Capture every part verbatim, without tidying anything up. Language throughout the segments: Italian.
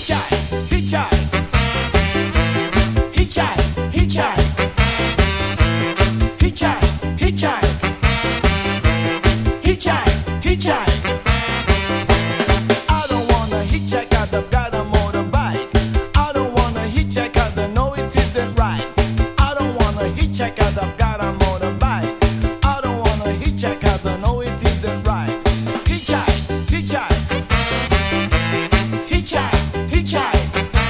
hitchhike, hitchhike, hitchhike, hitchhike, hitchhike, hitchhike, hitchhike, hitchhike. I don't wanna hitchhike 'cause I've got a motorbike. I don't wanna hitchhike 'cause I know it isn't right. I don't wanna hitchhike 'cause I've got a motorbike. I don't wanna hitchhike 'cause I know it isn't right. Hitchhike, hitchhike, hitchhike, hitchhike.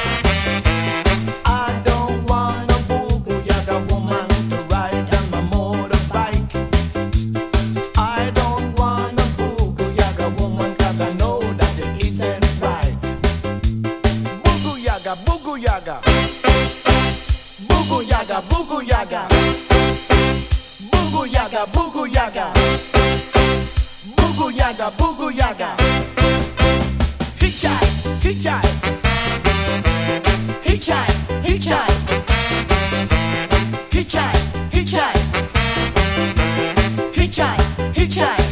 I don't want a boogie woman to ride on my motorbike. I don't want a boogie woman 'cause I know that it isn't right. Boogie yaga, boogie yaga, boogie yaga, boogie yaga, boogie yaga, boogie yaga, boogie yaga, boogie yaga. Hitchhike, hitchhike, hitchhike, hitchhike, hitchhike, hitchhike, hitchhike, hitchhike.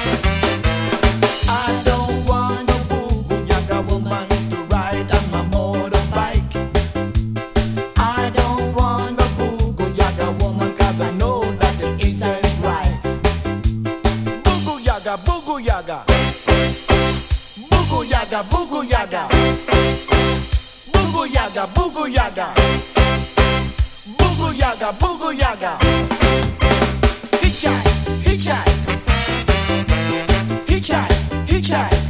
I don't want a boogie yaga woman to ride on my motorbike. I don't want a boogie yaga woman 'cause I know that it isn't right. Boogie yaga, boogie yaga, boogie yaga, boogie yaga, boogie yaga, boogie yaga, boogie yaga, boogie yaga. Hitchhike, hitchhike,